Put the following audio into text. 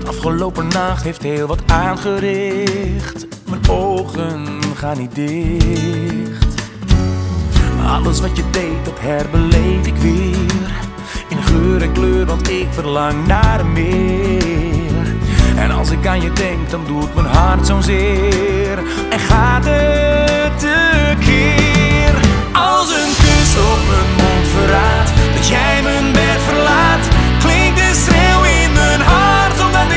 Afgelopen nacht heeft heel wat aangericht. Mijn ogen gaan niet dicht. Alles wat je deed, dat herbeleef ik weer. In geur en kleur, want ik verlang naar meer. En als ik aan je denk, dan doet mijn hart zo'n zeer. En gaat het te